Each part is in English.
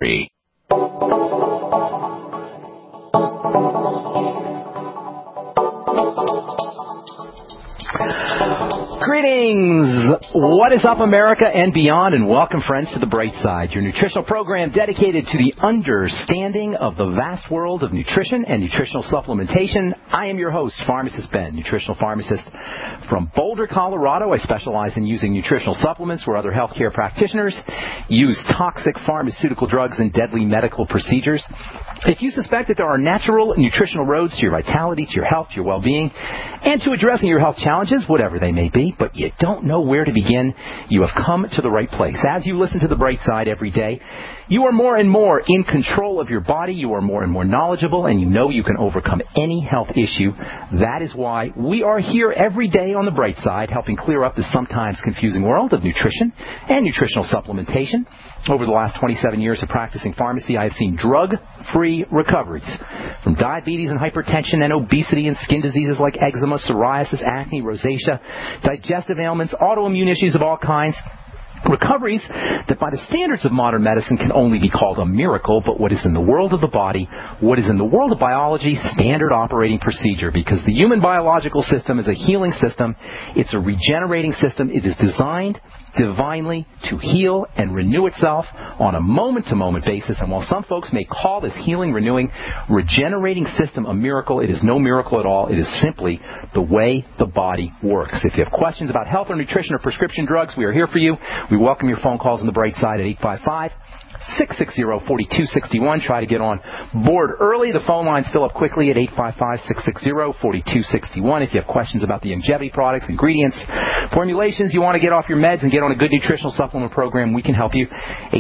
Greetings! What is up, America and beyond, and welcome, friends, to The Bright Side, your nutritional program dedicated to the understanding of the vast world of nutrition and nutritional supplementation. I am your host, Pharmacist Ben, nutritional pharmacist from Boulder, Colorado. I specialize in using nutritional supplements where other healthcare practitioners use toxic pharmaceutical drugs and deadly medical procedures. If you suspect that there are natural nutritional roads to your vitality, to your health, to your well-being, and to addressing your health challenges, whatever they may be, but you don't know where to begin, you have come to the right place. As you listen to The Bright Side every day, you are more and more in control of your body, you are more and more knowledgeable, and you know you can overcome any health issue. That is why we are here every day on The Bright Side, helping clear up the sometimes confusing world of nutrition and nutritional supplementation. Over the last 27 years of practicing pharmacy, I have seen drug-free recoveries from diabetes and hypertension and obesity and skin diseases like eczema, psoriasis, acne, rosacea, digestive ailments, autoimmune issues of all kinds. Recoveries that by the standards of modern medicine can only be called a miracle, but what is in the world of the body, what is in the world of biology, standard operating procedure, because the human biological system is a healing system. It's a regenerating system. It is designed divinely to heal and renew itself on a moment-to-moment basis. And while some folks may call this healing, renewing, regenerating system a miracle, it is no miracle at all. It is simply the way the body works. If you have questions about health or nutrition or prescription drugs, we are here for you. We welcome your phone calls on The Bright Side at 855-660-4261. Try to get on board early. The phone lines fill up quickly at 855-660-4261. If you have questions about the Youngevity products, ingredients, formulations, you want to get off your meds and get on a good nutritional supplement program, we can help you.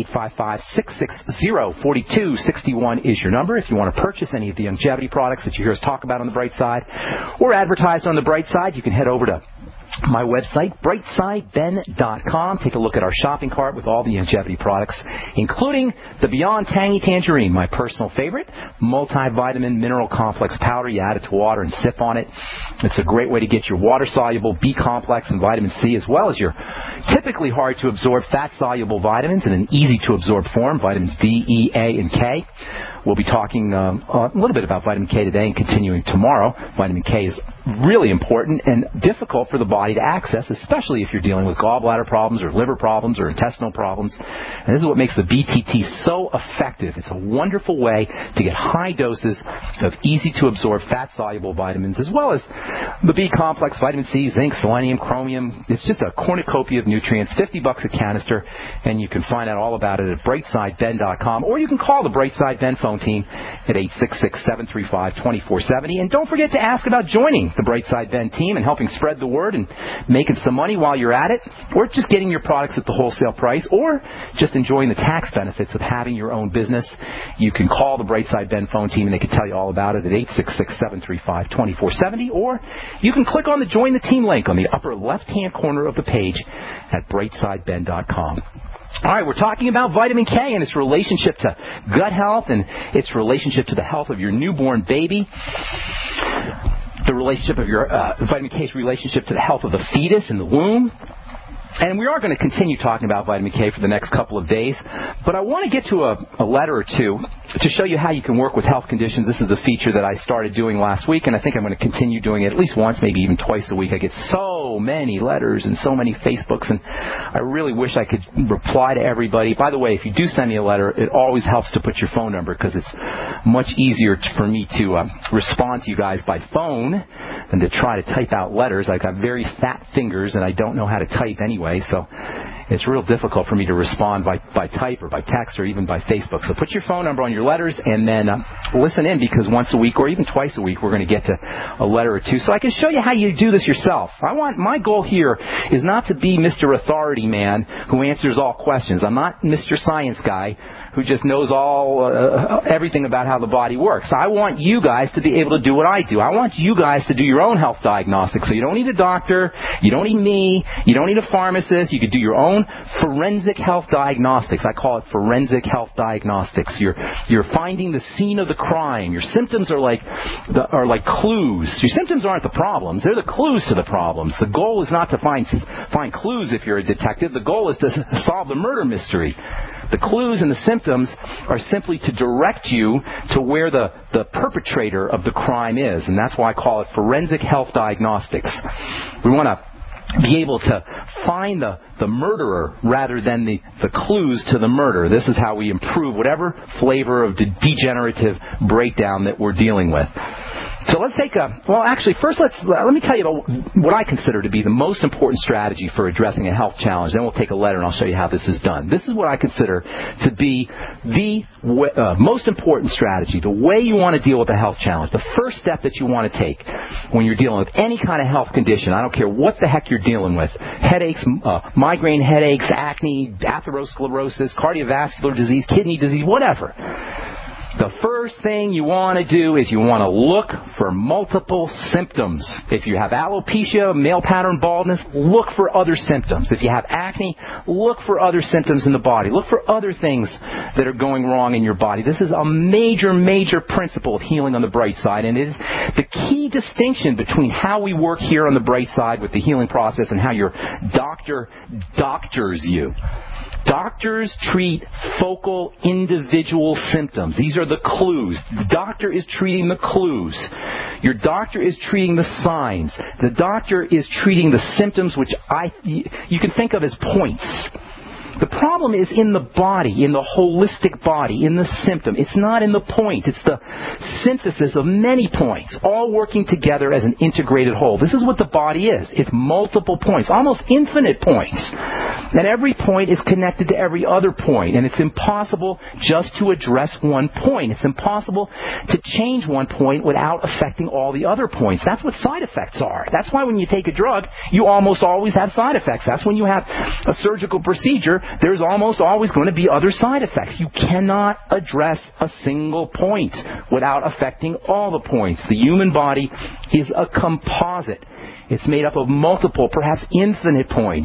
855-660-4261 is your number. If you want to purchase any of the Youngevity products that you hear us talk about on The Bright Side or advertised on The Bright Side, you can head over to my website, brightsideben.com. Take a look at our shopping cart with all the Youngevity products, including the Beyond Tangy Tangerine, my personal favorite, multivitamin mineral complex powder. You add it to water and sip on it. It's a great way to get your water-soluble B complex and vitamin C, as well as your typically hard-to-absorb fat-soluble vitamins in an easy-to-absorb form, vitamins D, E, A, and K. We'll be talking a little bit about vitamin K today and continuing tomorrow. Vitamin K is really important and difficult for the body to access, especially if you're dealing with gallbladder problems or liver problems or intestinal problems. And this is what makes the BTT so effective. It's a wonderful way to get high doses of easy-to-absorb fat-soluble vitamins, as well as the B complex, vitamin C, zinc, selenium, chromium. It's just a cornucopia of nutrients, $50 a canister, and you can find out all about it at brightsideben.com, or you can call the Brightside Ben phone team at 866-735-2470. And don't forget to ask about joining the Brightside Ben team and helping spread the word and making some money while you're at it, or just getting your products at the wholesale price, or just enjoying the tax benefits of having your own business. You can call the Brightside Ben phone team and they can tell you all about it at 866-735-2470, or you can click on the Join the Team link on the upper left-hand corner of the page at brightsideben.com. All right, we're talking about vitamin K and its relationship to gut health and its relationship to the health of your newborn baby. The relationship of your vitamin K's relationship to the health of the fetus in the womb. And we are going to continue talking about vitamin K for the next couple of days, but I want to get to a letter or two to show you how you can work with health conditions. This is a feature that I started doing last week, and I think I'm going to continue doing it at least once, maybe even twice a week. I get so many letters and so many Facebooks, and I really wish I could reply to everybody. By the way, if you do send me a letter, it always helps to put your phone number, because it's much easier for me to respond to you guys by phone than to try to type out letters. I've got very fat fingers, and I don't know how to type anyway. So it's real difficult for me to respond by type or by text or even by Facebook. So put your phone number on your letters and then listen in, because once a week or even twice a week we're going to get to a letter or two so I can show you how you do this yourself. My goal here is not to be Mr. Authority Man who answers all questions. I'm not Mr. Science Guy who just knows everything about how the body works. I want you guys to be able to do what I do. I want you guys to do your own health diagnostics. So you don't need a doctor, you don't need me, you don't need a pharmacist. You could do your own forensic health diagnostics. I call it forensic health diagnostics. You're finding the scene of the crime. Your symptoms are like clues. Your symptoms aren't the problems; they're the clues to the problems. The goal is not to find clues if you're a detective. The goal is to solve the murder mystery. The clues and the symptoms symptoms are simply to direct you to where the perpetrator of the crime is. And that's why I call it forensic health diagnostics. We want to be able to find the murderer rather than the clues to the murder. This is how we improve whatever flavor of degenerative breakdown that we're dealing with. So let's take first let me tell you about what I consider to be the most important strategy for addressing a health challenge. Then we'll take a letter and I'll show you how this is done. This is what I consider to be the most important strategy, the way you want to deal with a health challenge, the first step that you want to take when you're dealing with any kind of health condition. I don't care what the heck you're dealing with. Headaches, migraine headaches, acne, atherosclerosis, cardiovascular disease, kidney disease, whatever. The first thing you want to do is you want to look for multiple symptoms. If you have alopecia, male pattern baldness, look for other symptoms. If you have acne, look for other symptoms in the body. Look for other things that are going wrong in your body. This is a major, major principle of healing on the bright side, and it is the key distinction between how we work here on the bright side with the healing process and how your doctor doctors you. Doctors treat focal individual symptoms. These are the clues. The doctor is treating the clues. Your doctor is treating the signs. The doctor is treating the symptoms, which you can think of as points. The problem is in the body, in the holistic body, in the symptom. It's not in the point. It's the synthesis of many points, all working together as an integrated whole. This is what the body is. It's multiple points, almost infinite points. And every point is connected to every other point. And it's impossible just to address one point. It's impossible to change one point without affecting all the other points. That's what side effects are. That's why when you take a drug, you almost always have side effects. That's when you have a surgical procedure, there's almost always going to be other side effects. You cannot address a single point without affecting all the points. The human body is a composite. It's made up of multiple, perhaps infinite points.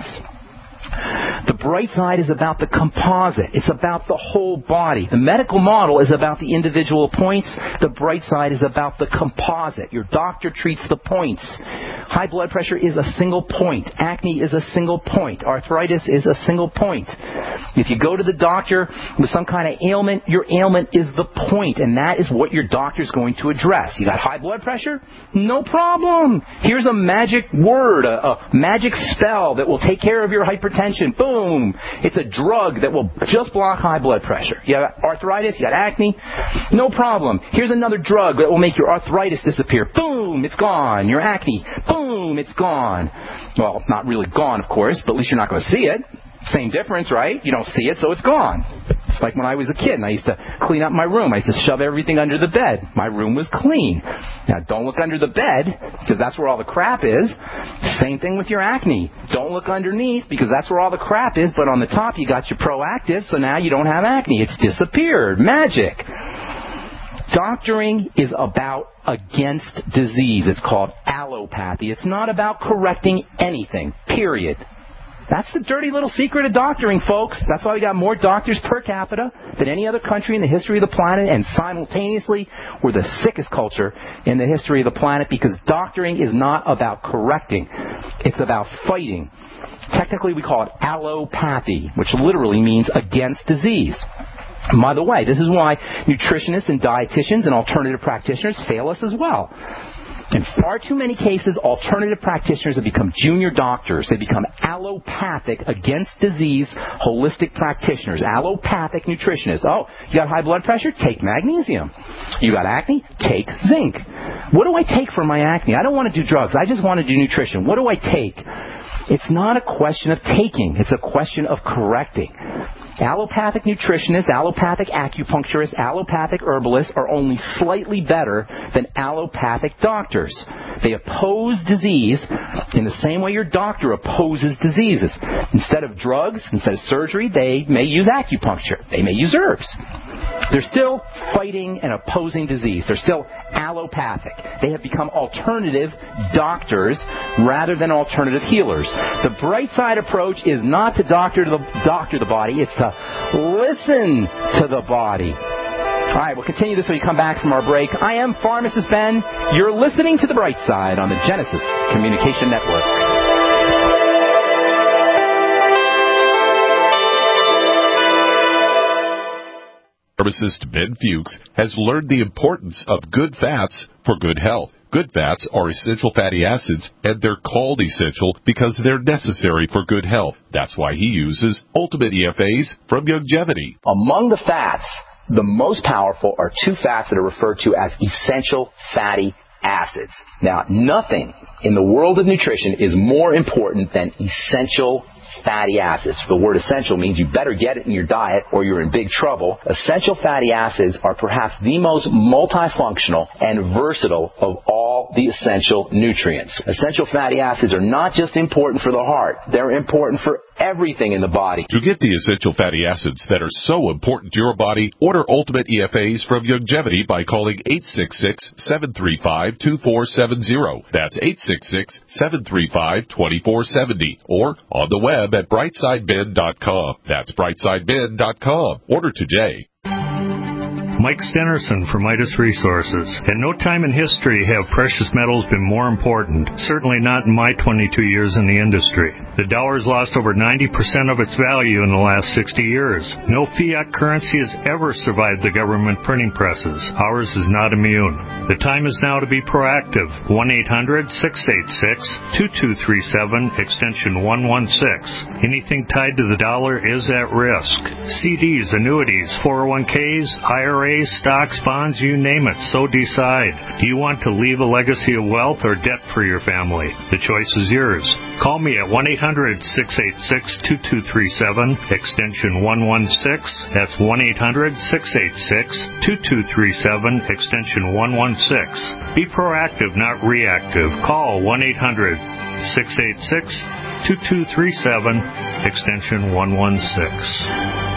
The bright side is about the composite. It's about the whole body. The medical model is about the individual points. The bright side is about the composite. Your doctor treats the points. High blood pressure is a single point. Acne is a single point. Arthritis is a single point. If you go to the doctor with some kind of ailment, your ailment is the point, and that is what your doctor's going to address. You got high blood pressure? No problem. Here's a magic word, a magic spell that will take care of your hypertension. Boom. It's a drug that will just block high blood pressure. You have arthritis, you got acne? No problem. Here's another drug that will make your arthritis disappear. Boom, it's gone. Your acne, boom, it's gone. Well, not really gone, of course, but at least you're not going to see it. Same difference, right? You don't see it, so it's gone. It's like when I was a kid and I used to clean up my room. I used to shove everything under the bed. My room was clean. Now, don't look under the bed because that's where all the crap is. Same thing with your acne. Don't look underneath because that's where all the crap is, but on the top you got your Proactiv, so now you don't have acne. It's disappeared. Magic. Doctoring is about against disease. It's called allopathy. It's not about correcting anything, period. That's the dirty little secret of doctoring, folks. That's why we got more doctors per capita than any other country in the history of the planet, and simultaneously, we're the sickest culture in the history of the planet because doctoring is not about correcting. It's about fighting. Technically, we call it allopathy, which literally means against disease. By the way, this is why nutritionists and dietitians and alternative practitioners fail us as well. In far too many cases, alternative practitioners have become junior doctors. They become allopathic, against disease, holistic practitioners. Allopathic nutritionists. Oh, you got high blood pressure? Take magnesium. You got acne? Take zinc. What do I take for my acne? I don't want to do drugs. I just want to do nutrition. What do I take? It's not a question of taking. It's a question of correcting. Allopathic nutritionists, allopathic acupuncturists, allopathic herbalists are only slightly better than allopathic doctors. They oppose disease in the same way your doctor opposes diseases. Instead of drugs, instead of surgery, they may use acupuncture. They may use herbs. They're still fighting and opposing disease. They're still allopathic. They have become alternative doctors rather than alternative healers. The bright side approach is not to doctor the body. It's to listen to the body. All right, we'll continue this when we come back from our break. I am Pharmacist Ben. You're listening to The Bright Side on the Genesis Communication Network. Pharmacist Ben Fuchs has learned the importance of good fats for good health. Good fats are essential fatty acids, and they're called essential because they're necessary for good health. That's why he uses Ultimate EFAs from Youngevity. Among the fats, the most powerful are two fats that are referred to as essential fatty acids. Now, nothing in the world of nutrition is more important than essential fatty acids. The word essential means you better get it in your diet or you're in big trouble. Essential fatty acids are perhaps the most multifunctional and versatile of all the essential nutrients. Essential fatty acids are not just important for the heart. They're important for everything in the body. To get the essential fatty acids that are so important to your body, order Ultimate EFAs from Youngevity by calling 866-735-2470. That's 866-735-2470. Or on the web at brightsideben.com. That's brightsideben.com. Order today. Mike Stenerson from Midas Resources. At no time in history have precious metals been more important, certainly not in my 22 years in the industry. The dollar has lost over 90% of its value in the last 60 years. No fiat currency has ever survived the government printing presses. Ours is not immune. The time is now to be proactive. 1-800-686-2237, extension 116. Anything tied to the dollar is at risk. CDs, annuities, 401ks, IRAs, stocks, bonds, you name it, so decide. Do you want to leave a legacy of wealth or debt for your family? The choice is yours. Call me at 1-800-686-2237, extension 116. That's 1-800-686-2237, extension 116. Be proactive, not reactive. Call 1-800-686-2237, extension 116.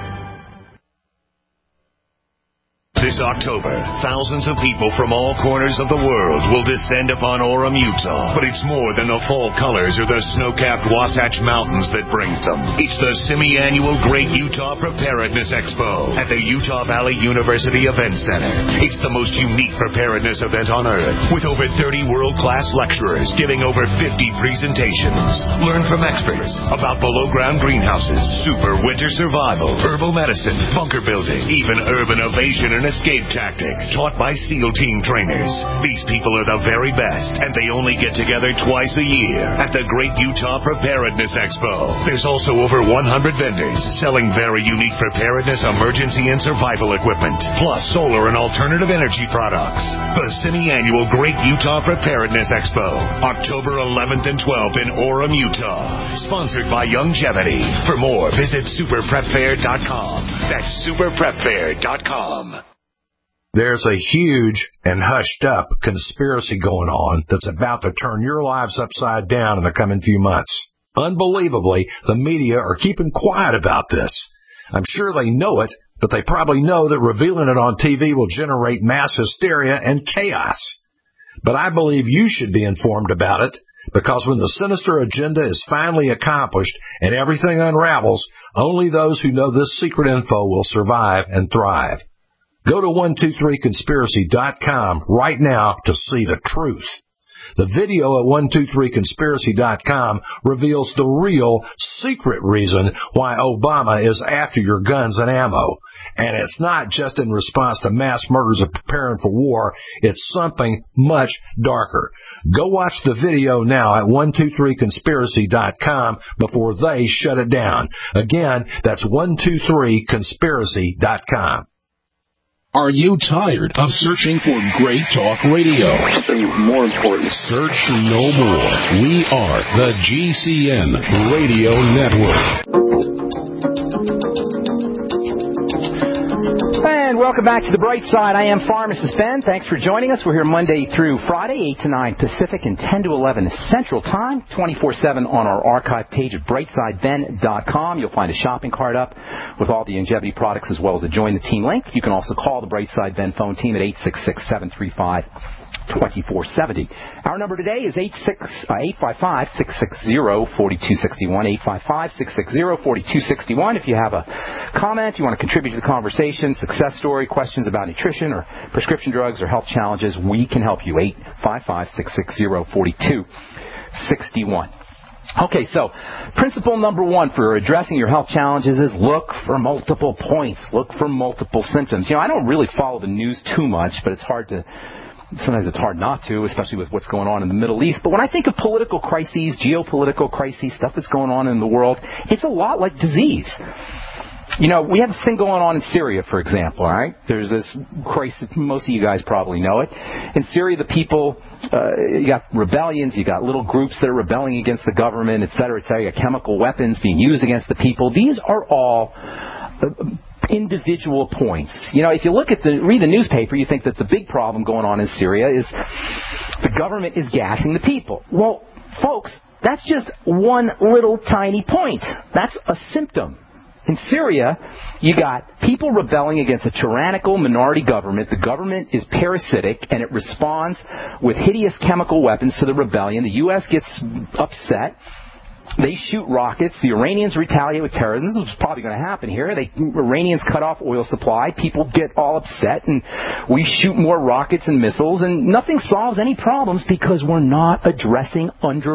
This October, thousands of people from all corners of the world will descend upon Orem, Utah. But it's more than the fall colors or the snow-capped Wasatch Mountains that brings them. It's the semi-annual Great Utah Preparedness Expo at the Utah Valley University Event Center. It's the most unique preparedness event on earth, with over 30 world-class lecturers giving over 50 presentations. Learn from experts about below-ground greenhouses, super winter survival, herbal medicine, bunker building, even urban evasion and escape tactics taught by SEAL team trainers. These people are the very best, and they only get together twice a year at the Great Utah Preparedness Expo. There's also over 100 vendors selling very unique preparedness, emergency, and survival equipment, plus solar and alternative energy products. The semi-annual Great Utah Preparedness Expo, October 11th and 12th in Orem, Utah. Sponsored by Youngevity. For more, visit superprepfair.com. That's superprepfair.com. There's a huge and hushed-up conspiracy going on that's about to turn your lives upside down in the coming few months. Unbelievably, the media are keeping quiet about this. I'm sure they know it, but they probably know that revealing it on TV will generate mass hysteria and chaos. But I believe you should be informed about it, because when the sinister agenda is finally accomplished and everything unravels, only those who know this secret info will survive and thrive. Go to 123conspiracy.com right now to see the truth. The video at 123conspiracy.com reveals the real secret reason why Obama is after your guns and ammo. And it's not just in response to mass murders of preparing for war. It's something much darker. Go watch the video now at 123conspiracy.com before they shut it down. Again, that's 123conspiracy.com. Are you tired of searching for great talk radio? Something more important. Search no more. We are the GCN Radio Network. And welcome back to The Bright Side. I am Pharmacist Ben. Thanks for joining us. We're here Monday through Friday, 8 to 9 Pacific and 10 to 11 Central Time, 24/7 on our archive page at brightsideben.com. You'll find a shopping cart up with all the Youngevity products as well as a Join the Team link. You can also call the Brightside Ben phone team at 866-735-2470. Our number today is 855-660-4261, 855-660-4261. If you have a comment, you want to contribute to the conversation, success story, questions about nutrition or prescription drugs or health challenges, we can help you. 855-660-4261. Okay, so principle number one for addressing your health challenges is look for multiple points. Look for multiple symptoms. I don't really follow the news too much, but sometimes it's hard not to, especially with what's going on in the Middle East. But when I think of political crises, geopolitical crises, stuff that's going on in the world, it's a lot like disease. We have this thing going on in Syria, for example, all right? There's this crisis, most of you guys probably know it. In Syria, the people, you got rebellions, you got little groups that are rebelling against the government, et cetera, et cetera. You got chemical weapons being used against the people. These are all individual points. If you read the newspaper, you think that the big problem going on in Syria is the government is gassing the people. Well, folks, that's just one little tiny point. That's a symptom. In Syria, you got people rebelling against a tyrannical minority government. The government is parasitic, and it responds with hideous chemical weapons to the rebellion. The U.S. gets upset. They shoot rockets. The Iranians retaliate with terrorism. This is probably going to happen here. Iranians cut off oil supply. People get all upset, and we shoot more rockets and missiles, and nothing solves any problems because we're not addressing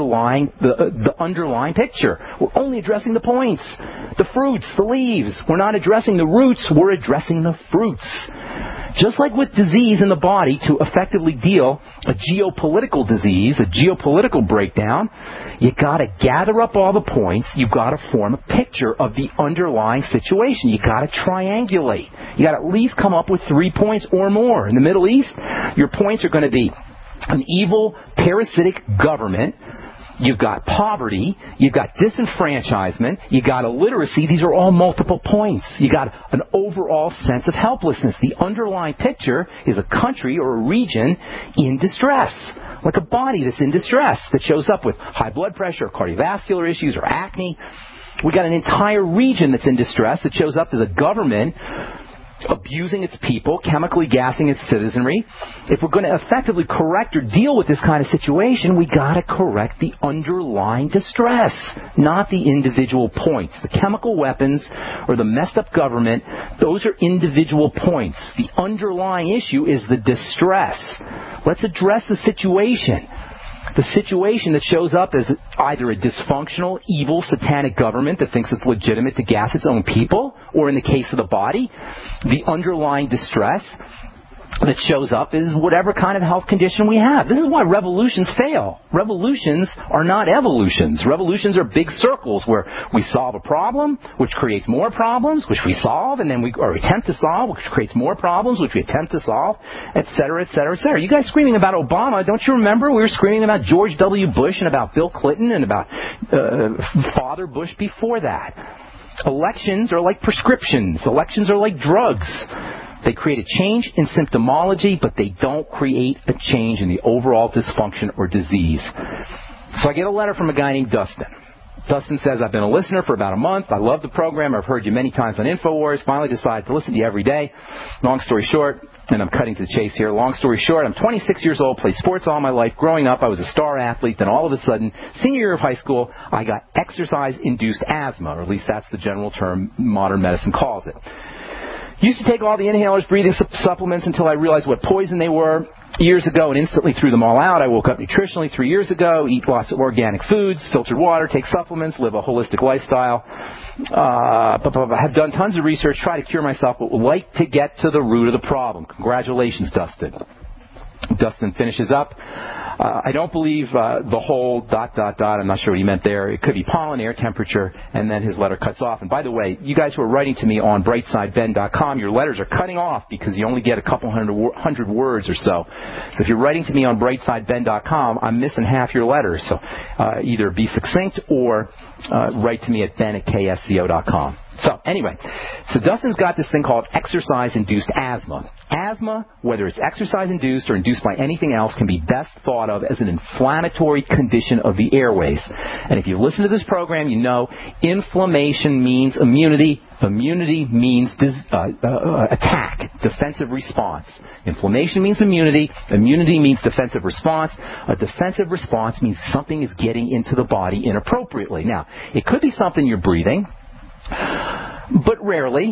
the underlying picture. We're only addressing the points, the fruits, the leaves. We're not addressing the roots. We're addressing the fruits. Just like with disease in the body, to effectively deal a geopolitical disease, a geopolitical breakdown, you got to gather up all the points. You've got to form a picture of the underlying situation. You got to triangulate. You got to at least come up with 3 points or more. In the Middle East, your points are going to be an evil, parasitic government. You've got poverty, you've got disenfranchisement, you got illiteracy. These are all multiple points. You got an overall sense of helplessness. The underlying picture is a country or a region in distress, like a body that's in distress that shows up with high blood pressure, or cardiovascular issues, or acne. We got an entire region that's in distress that shows up as a government abusing its people, chemically gassing its citizenry. If we're going to effectively correct or deal with this kind of situation, we got to correct the underlying distress, not the individual points. The chemical weapons or the messed up government, those are individual points. The underlying issue is the distress. Let's address the situation. The situation that shows up as either a dysfunctional, evil, satanic government that thinks it's legitimate to gas its own people, or in the case of the body, the underlying distress that shows up is whatever kind of health condition we have. This is why revolutions fail. Revolutions are not evolutions. Revolutions are big circles where we solve a problem, which creates more problems, which we solve, and then we attempt to solve, which creates more problems, which we attempt to solve, et cetera, et cetera, et cetera. You guys screaming about Obama, don't you remember? We were screaming about George W. Bush and about Bill Clinton and about Father Bush before that. Elections are like prescriptions. Elections are like drugs. They create a change in symptomology, but they don't create a change in the overall dysfunction or disease. So I get a letter from a guy named Dustin. Dustin says, I've been a listener for about a month. I love the program. I've heard you many times on InfoWars. Finally decided to listen to you every day. Long story short, and I'm cutting to the chase here. Long story short, I'm 26 years old, played sports all my life. Growing up, I was a star athlete. Then all of a sudden, senior year of high school, I got exercise-induced asthma, or at least that's the general term modern medicine calls it. Used to take all the inhalers, breathing supplements until I realized what poison they were years ago and instantly threw them all out. I woke up nutritionally 3 years ago, eat lots of organic foods, filtered water, take supplements, live a holistic lifestyle. Have done tons of research, try to cure myself, but would like to get to the root of the problem. Congratulations, Dustin. Dustin finishes up. I don't believe the whole ... I'm not sure what he meant there. It could be pollen, air temperature, and then his letter cuts off. And by the way, you guys who are writing to me on brightsideben.com, your letters are cutting off because you only get a couple hundred words or so. So if you're writing to me on brightsideben.com, I'm missing half your letters. So either be succinct or write to me at ben@ksco.com. So anyway, so Dustin's got this thing called exercise-induced asthma. Asthma, whether it's exercise-induced or induced by anything else, can be best thought of as an inflammatory condition of the airways. And if you listen to this program, you know inflammation means immunity. Immunity means attack, defensive response. Inflammation means immunity. Immunity means defensive response. A defensive response means something is getting into the body inappropriately. Now, it could be something you're breathing, but rarely.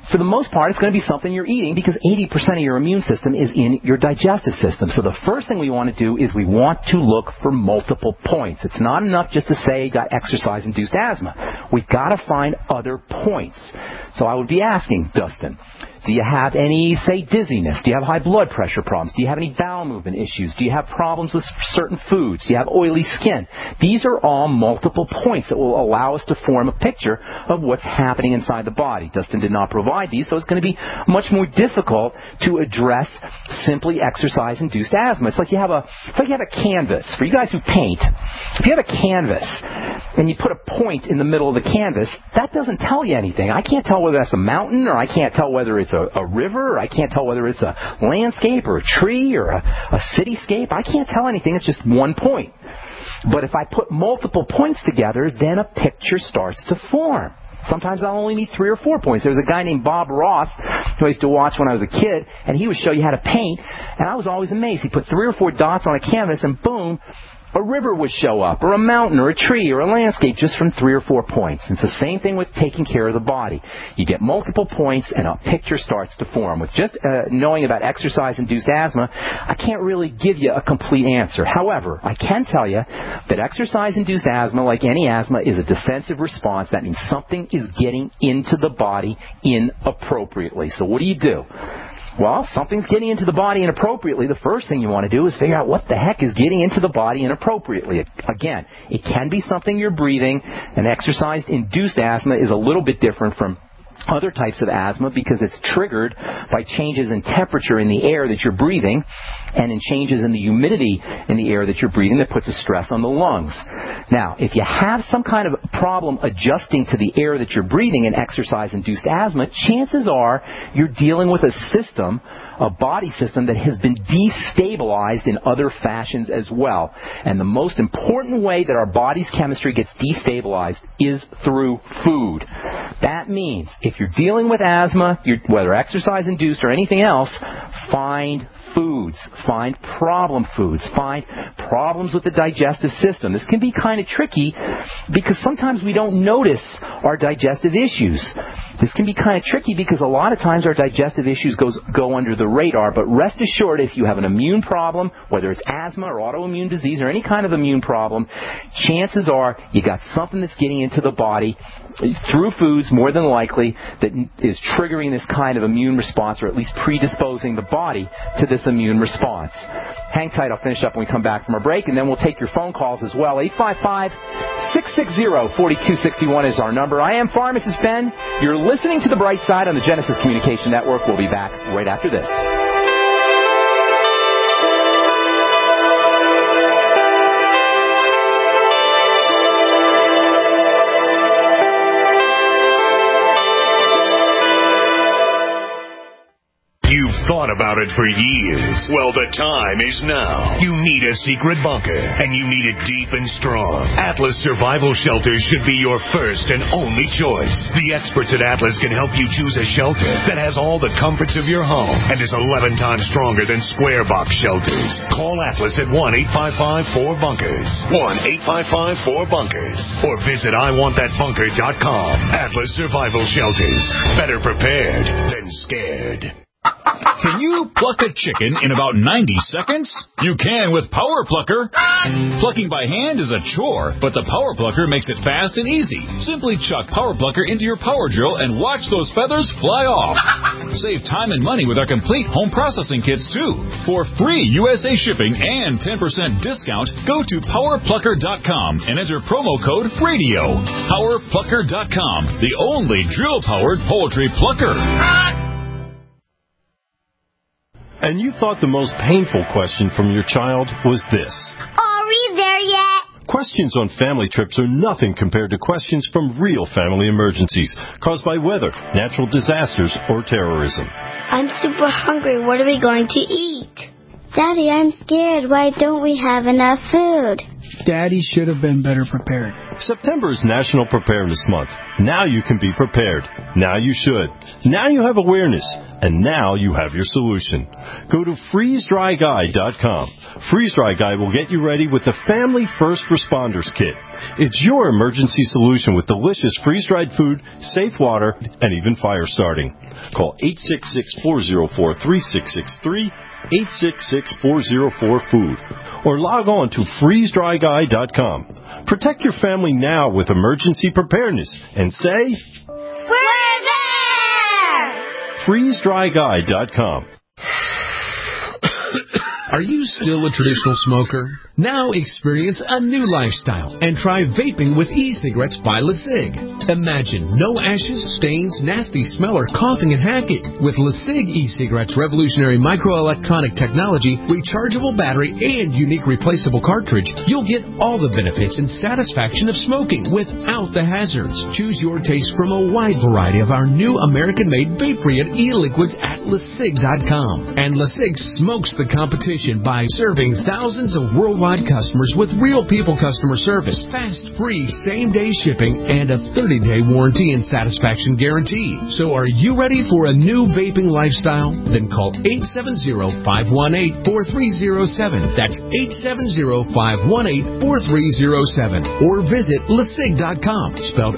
for the most part, it's going to be something you're eating because 80% of your immune system is in your digestive system. So the first thing we want to do is we want to look for multiple points. It's not enough just to say you got exercise-induced asthma. We've got to find other points. So I would be asking, Dustin, do you have any, say, dizziness? Do you have high blood pressure problems? Do you have any bowel movement issues? Do you have problems with certain foods? Do you have oily skin? These are all multiple points that will allow us to form a picture of what's happening inside the body. Dustin did not provide these, so it's going to be much more difficult to address simply exercise-induced asthma. It's like you have a canvas. For you guys who paint, if you have a canvas and you put a point in the middle of the canvas, that doesn't tell you anything. I can't tell whether that's a mountain, or I can't tell whether it's a river, or I can't tell whether it's a landscape or a tree or a cityscape. I can't tell anything. It's just one point. But if I put multiple points together, then a picture starts to form. Sometimes I'll only need 3 or 4 points. There was a guy named Bob Ross who I used to watch when I was a kid, and he would show you how to paint, and I was always amazed. He put 3 or 4 dots on a canvas, and boom, a river would show up, or a mountain, or a tree, or a landscape just from 3 or 4 points. It's the same thing with taking care of the body. You get multiple points, and a picture starts to form. With just knowing about exercise-induced asthma, I can't really give you a complete answer. However, I can tell you that exercise-induced asthma, like any asthma, is a defensive response. That means something is getting into the body inappropriately. So what do? Well, something's getting into the body inappropriately. The first thing you want to do is figure out what the heck is getting into the body inappropriately. Again, it can be something you're breathing, and exercise-induced asthma is a little bit different from other types of asthma because it's triggered by changes in temperature in the air that you're breathing and in changes in the humidity in the air that you're breathing that puts a stress on the lungs. Now, if you have some kind of problem adjusting to the air that you're breathing in exercise-induced asthma, chances are you're dealing with a system, a body system that has been destabilized in other fashions as well. And the most important way that our body's chemistry gets destabilized is through food. That means if you're dealing with asthma, whether exercise-induced or anything else, find foods, find problem foods, find problems with the digestive system. This can be kind of tricky because sometimes we don't notice our digestive issues. This can be kind of tricky because a lot of times our digestive issues go under the radar, but rest assured if you have an immune problem, whether it's asthma or autoimmune disease or any kind of immune problem, chances are you got something that's getting into the body through foods more than likely that is triggering this kind of immune response or at least predisposing the body to this immune response. Hang tight. I'll finish up when we come back from our break, and then we'll take your phone calls as well. 855-660-4261 is our number. I am Pharmacist Ben. You're listening to The Bright Side on the Genesis Communication Network. We'll be back right after this. Thought about it for years. Well, the time is now. You need a secret bunker, and you need it deep and strong. Atlas Survival Shelters should be your first and only choice. The experts at Atlas can help you choose a shelter that has all the comforts of your home and is 11 times stronger than square box shelters. Call Atlas at 1-855-4BUNKERS. 1-855-4BUNKERS. Or visit IWantThatBunker.com. Atlas Survival Shelters. Better prepared than scared. Can you pluck a chicken in about 90 seconds? You can with Power Plucker. Plucking by hand is a chore, but the Power Plucker makes it fast and easy. Simply chuck Power Plucker into your power drill and watch those feathers fly off. Save time and money with our complete home processing kits, too. For free USA shipping and 10% discount, go to PowerPlucker.com and enter promo code RADIO. PowerPlucker.com, the only drill-powered poultry plucker. And you thought the most painful question from your child was this. Are we there yet? Questions on family trips are nothing compared to questions from real family emergencies caused by weather, natural disasters, or terrorism. I'm super hungry. What are we going to eat? Daddy, I'm scared. Why don't we have enough food? Daddy should have been better prepared. September is National Preparedness Month. Now you can be prepared. Now you should. Now you have awareness. And now you have your solution. Go to freezedryguy.com. Freeze Dry Guy will get you ready with the Family First Responders Kit. It's your emergency solution with delicious freeze-dried food, safe water, and even fire starting. Call 866-404-3663, 866-404-FOOD, or log on to freezedryguy.com. Protect your family now with emergency preparedness and say, We're there! freezedryguy.com. Are you still a traditional smoker? Now experience a new lifestyle and try vaping with e-cigarettes by LeSig. Imagine no ashes, stains, nasty smell, or coughing and hacking. With LeSig e-cigarettes' revolutionary microelectronic technology, rechargeable battery, and unique replaceable cartridge, you'll get all the benefits and satisfaction of smoking without the hazards. Choose your taste from a wide variety of our new American-made vape-free and e-liquids at LeSig.com. And LeSig smokes the competition by serving thousands of worldwide customers with real people customer service, fast, free, same-day shipping, and a 30-day warranty and satisfaction guarantee. So are you ready for a new vaping lifestyle? Then call 870-518-4307. That's 870-518-4307. Or visit LeSig.com, spelled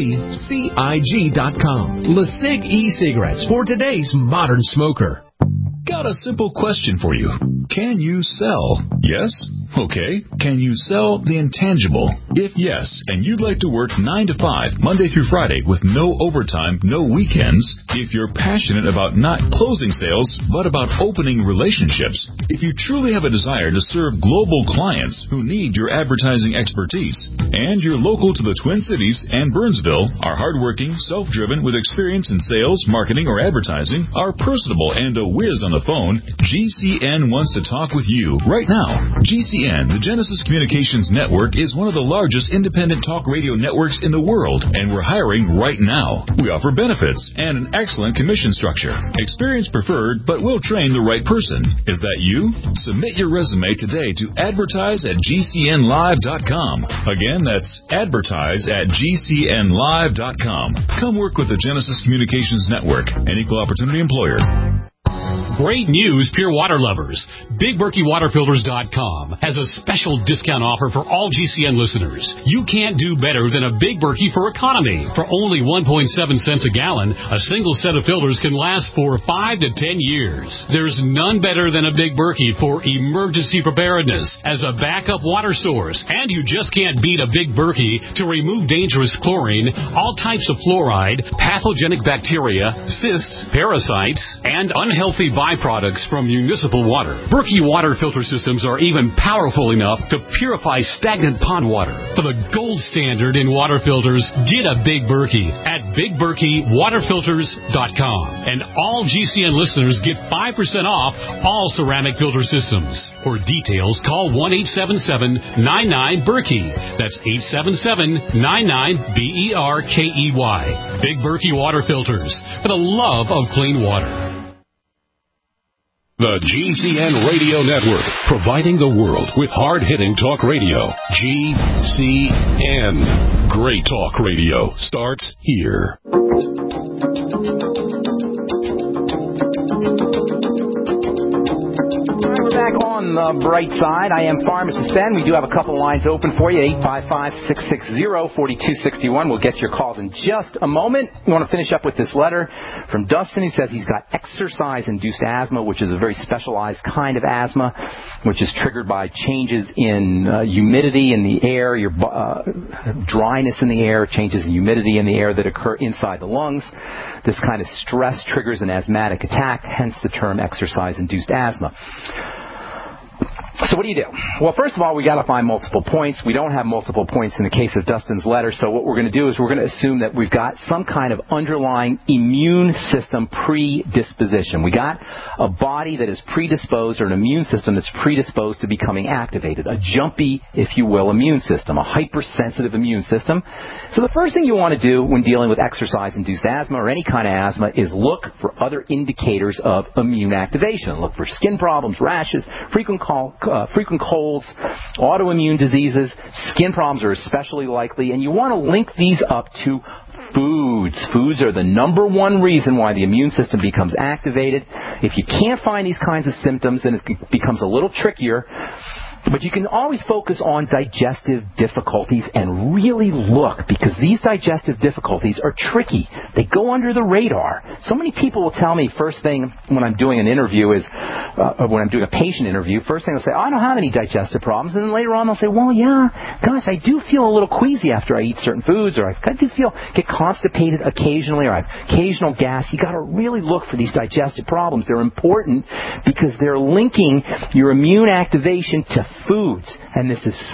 LECIG.com. LeSig e-cigarettes for today's modern smoker. Got a simple question for you. Can you sell? Yes? Okay. Can you sell the intangible? If yes, and you'd like to work 9 to 5, Monday through Friday, with no overtime, no weekends, if you're passionate about not closing sales, but about opening relationships, if you truly have a desire to serve global clients who need your advertising expertise, and you're local to the Twin Cities and Burnsville, are hardworking, self-driven, with experience in sales, marketing, or advertising, are personable and a whiz on the phone, GCN wants to talk with you right now. GCN, the Genesis Communications Network, is one of the largest independent talk radio networks in the world, and we're hiring right now. We offer benefits and an excellent commission structure. Experience preferred, but we'll train the right person. Is that you? Submit your resume today to advertise@gcnlive.com. Again, that's advertise@gcnlive.com. Come work with the Genesis Communications Network, an equal opportunity employer. Great news, pure water lovers. BigBerkeyWaterFilters.com has a special discount offer for all GCN listeners. You can't do better than a Big Berkey for economy. For only 1.7 cents a gallon, a single set of filters can last for 5 to 10 years. There's none better than a Big Berkey for emergency preparedness as a backup water source. And you just can't beat a Big Berkey to remove dangerous chlorine, all types of fluoride, pathogenic bacteria, cysts, parasites, and unhealthy byproducts from municipal water. Berkey water filter systems are even powerful enough to purify stagnant pond water. For the gold standard in water filters, get a Big Berkey at BigBerkeyWaterFilters.com. And all GCN listeners get 5% off all ceramic filter systems. For details, call 1-877-99-BERKEY. That's 877-99-BERKEY. Big Berkey Water Filters, for the love of clean water. The GCN Radio Network, providing the world with hard-hitting talk radio. GCN. Great talk radio starts here. Back on the bright side, I am Pharmacist Ben. We do have a couple lines open for you, 855-660-4261. We'll get your calls in just a moment. We want to finish up with this letter from Dustin. He says he's got exercise-induced asthma, which is a very specialized kind of asthma, which is triggered by changes in humidity in the air, your dryness in the air, changes in humidity in the air that occur inside the lungs. This kind of stress triggers an asthmatic attack, hence the term exercise-induced asthma. So what do you do? Well, first of all, we got to find multiple points. We don't have multiple points in the case of Dustin's letter, so what we're going to do is we're going to assume that we've got some kind of underlying immune system predisposition. We got a body that is predisposed, or an immune system that's predisposed to becoming activated, a jumpy, if you will, immune system, a hypersensitive immune system. So the first thing you want to do when dealing with exercise-induced asthma or any kind of asthma is look for other indicators of immune activation. Look for skin problems, rashes, frequent colds, autoimmune diseases. Skin problems are especially likely, and you want to link these up to foods. Foods are the number one reason why the immune system becomes activated. If you can't find these kinds of symptoms, then it becomes a little trickier. But you can always focus on digestive difficulties and really look, because these digestive difficulties are tricky. They go under the radar. So many people will tell me first thing when I'm doing an interview is, when I'm doing a patient interview, first thing they'll say, I don't have any digestive problems. And then later on they'll say, well, yeah, gosh, I do feel a little queasy after I eat certain foods, or I do get constipated occasionally, or I have occasional gas. You got to really look for these digestive problems. They're important because they're linking your immune activation to foods, and this is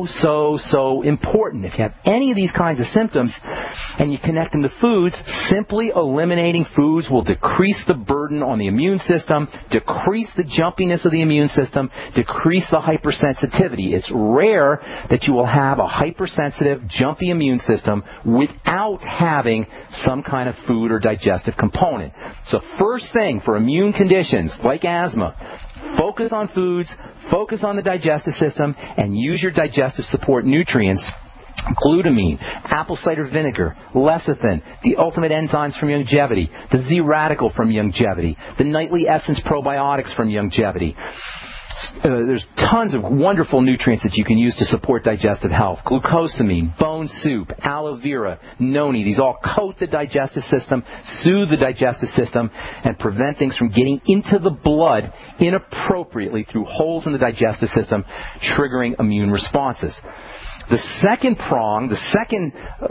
so important. If you have any of these kinds of symptoms and you connect them to foods, simply eliminating foods will decrease the burden on the immune system, decrease the jumpiness of the immune system, decrease the hypersensitivity. It's rare that you will have a hypersensitive, jumpy immune system without having some kind of food or digestive component. So first thing for immune conditions like asthma, focus on foods, focus on the digestive system, and use your digestive support nutrients. Glutamine, apple cider vinegar, lecithin, the ultimate enzymes from Youngevity, the Z-Radical from Youngevity, the nightly essence probiotics from Youngevity. There's tons of wonderful nutrients that you can use to support digestive health. Glucosamine, bone soup, aloe vera, noni. These all coat the digestive system, soothe the digestive system, and prevent things from getting into the blood inappropriately through holes in the digestive system, triggering immune responses. The second prong, the second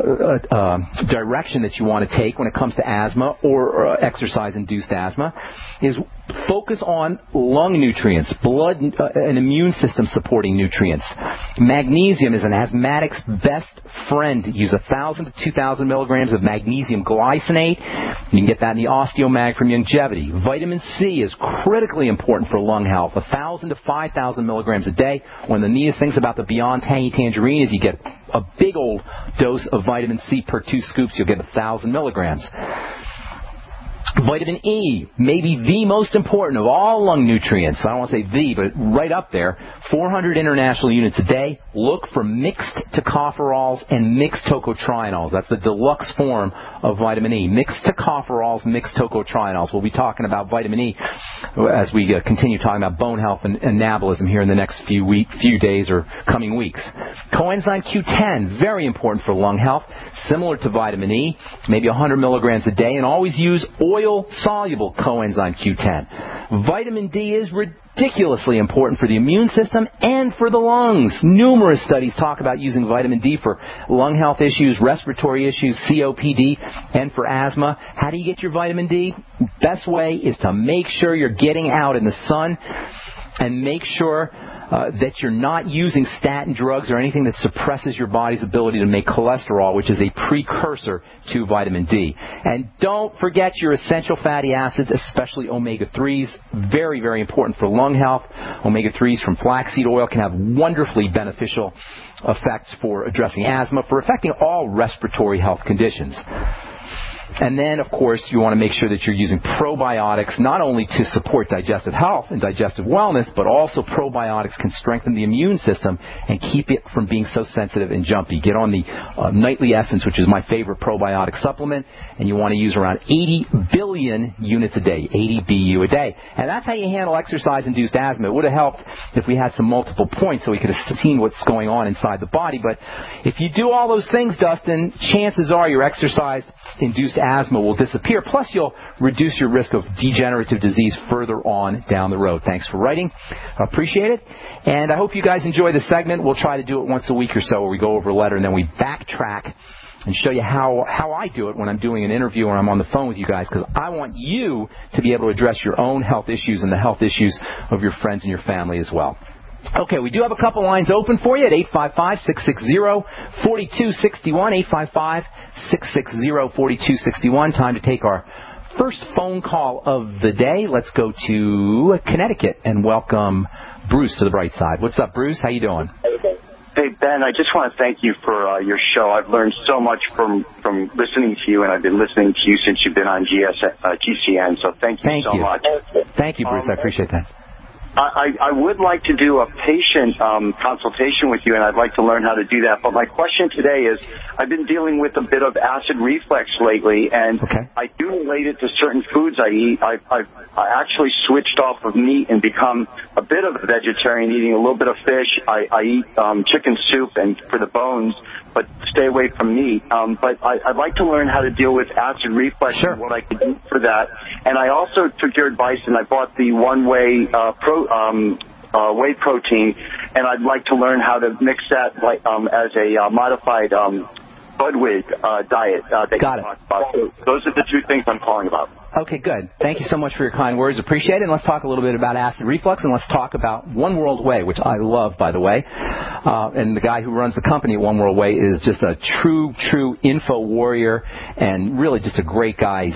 direction that you want to take when it comes to asthma or exercise-induced asthma is focus on lung nutrients, blood and immune system supporting nutrients. Magnesium is an asthmatic's best friend. Use 1,000 to 2,000 milligrams of magnesium glycinate. You can get that in the Osteomag from Youngevity. Vitamin C is critically important for lung health. 1,000 to 5,000 milligrams a day. One of the neatest things about the Beyond Tangy Tangerine is you get a big old dose of vitamin C per 2 scoops. You'll get 1,000 milligrams. Vitamin E, maybe the most important of all lung nutrients. I don't want to say the, but right up there. 400 international units a day. Look for mixed tocopherols and mixed tocotrienols. That's the deluxe form of vitamin E. Mixed tocopherols, mixed tocotrienols. We'll be talking about vitamin E as we continue talking about bone health and anabolism here in the next few days or coming weeks. Coenzyme Q10, very important for lung health. Similar to vitamin E, maybe 100 milligrams a day, and always use oil-soluble coenzyme Q10. Vitamin D is ridiculously important for the immune system and for the lungs. Numerous studies talk about using vitamin D for lung health issues, respiratory issues, COPD, and for asthma. How do you get your vitamin D? Best way is to make sure you're getting out in the sun and make sure that you're not using statin drugs or anything that suppresses your body's ability to make cholesterol, which is a precursor to vitamin D. And don't forget your essential fatty acids, especially omega-3s. Very, very important for lung health. Omega-3s from flaxseed oil can have wonderfully beneficial effects for addressing asthma, for affecting all respiratory health conditions. And then, of course, you want to make sure that you're using probiotics not only to support digestive health and digestive wellness, but also probiotics can strengthen the immune system and keep it from being so sensitive and jumpy. Get on the Nightly Essence, which is my favorite probiotic supplement, and you want to use around 80 billion units a day, 80 BU a day. And that's how you handle exercise-induced asthma. It would have helped if we had some multiple points so we could have seen what's going on inside the body. But if you do all those things, Dustin, chances are your exercise-induced asthma will disappear. Plus, you'll reduce your risk of degenerative disease further on down the road. Thanks for writing. I appreciate it. And I hope you guys enjoy this segment. We'll try to do it once a week or so where we go over a letter and then we backtrack and show you how I do it when I'm doing an interview or I'm on the phone with you guys, because I want you to be able to address your own health issues and the health issues of your friends and your family as well. Okay, we do have a couple lines open for you at 855-660-4261, 855-660-4261. Time to take our first phone call of the day. Let's go to Connecticut and welcome Bruce to the bright side. What's up, Bruce? How you doing? Hey, Ben, I just want to thank you for your show. I've learned so much from listening to you, and I've been listening to you since you've been on GCN, so thank you so much. Thank you, Bruce. I appreciate that. I would like to do a patient consultation with you, and I'd like to learn how to do that. But my question today is, I've been dealing with a bit of acid reflux lately, and I do relate it to certain foods I eat. I actually switched off of meat and become a bit of a vegetarian, eating a little bit of fish. I eat chicken soup and for the bones, but stay away from meat. But I'd like to learn how to deal with acid reflux and what I could do for that. And I also took your advice, and I bought the one-way whey protein, and I'd like to learn how to mix that as a modified Budwig diet that you talked about. So those are the two things I'm calling about. Okay, good. Thank you so much for your kind words. Appreciate it. And let's talk a little bit about acid reflux, and let's talk about One World Whey, which I love, by the way. And the guy who runs the company, One World Whey, is just a true info warrior and really just a great guy.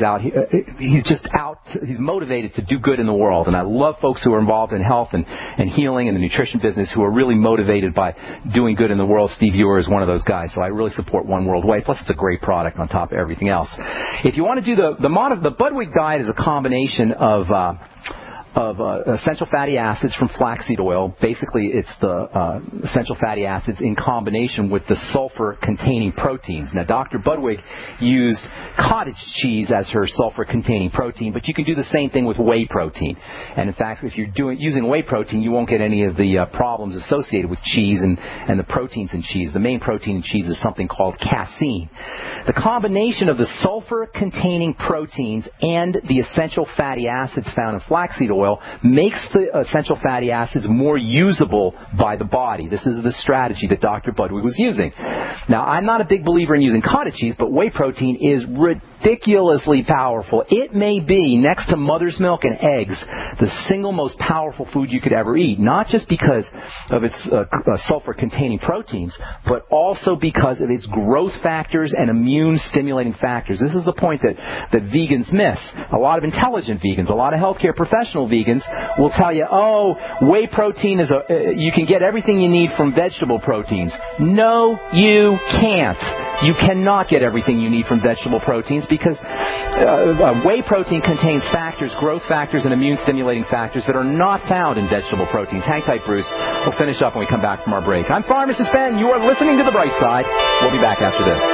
He's motivated to do good in the world. And I love folks who are involved in health and healing and the nutrition business who are really motivated by doing good in the world. Steve Ewer is one of those guys. So I really support One World Whey. Plus, it's a great product on top of everything else. If you want to do the Budwig diet is a combination of essential fatty acids from flaxseed oil. Basically, it's the essential fatty acids in combination with the sulfur-containing proteins. Now, Dr. Budwig used cottage cheese as her sulfur-containing protein, but you can do the same thing with whey protein. And in fact, if you're using whey protein, you won't get any of the problems associated with cheese and the proteins in cheese. The main protein in cheese is something called casein. The combination of the sulfur-containing proteins and the essential fatty acids found in flaxseed oil makes the essential fatty acids more usable by the body. This is the strategy that Dr. Budwig was using. Now, I'm not a big believer in using cottage cheese, but whey protein is ridiculously powerful. It may be, next to mother's milk and eggs, the single most powerful food you could ever eat, not just because of its sulfur-containing proteins, but also because of its growth factors and immune-stimulating factors. This is the point that vegans miss. A lot of intelligent vegans, a lot of healthcare professional vegans will tell you, whey protein you can get everything you need from vegetable proteins. No, you can't. You cannot get everything you need from vegetable proteins because whey protein contains factors, growth factors, and immune-stimulating factors that are not found in vegetable proteins. Hang tight, Bruce. We'll finish up when we come back from our break. I'm Pharmacist Ben. You are listening to The Bright Side. We'll be back after this.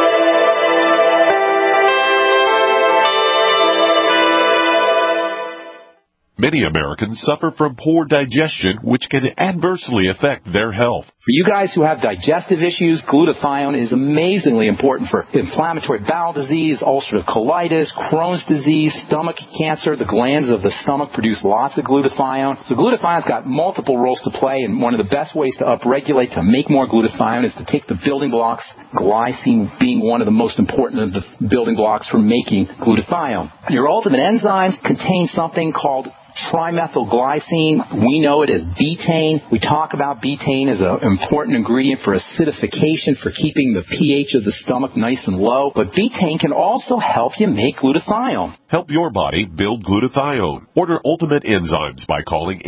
Many Americans suffer from poor digestion, which can adversely affect their health. For you guys who have digestive issues, glutathione is amazingly important for inflammatory bowel disease, ulcerative colitis, Crohn's disease, stomach cancer. The glands of the stomach produce lots of glutathione. So glutathione's got multiple roles to play, and one of the best ways to upregulate, to make more glutathione, is to take the building blocks, glycine being one of the most important of the building blocks for making glutathione. Your ultimate enzymes contain something called trimethylglycine. We know it as betaine. We talk about betaine as an important ingredient for acidification, for keeping the pH of the stomach nice and low. But betaine can also help you make glutathione. Help your body build glutathione. Order Ultimate Enzymes by calling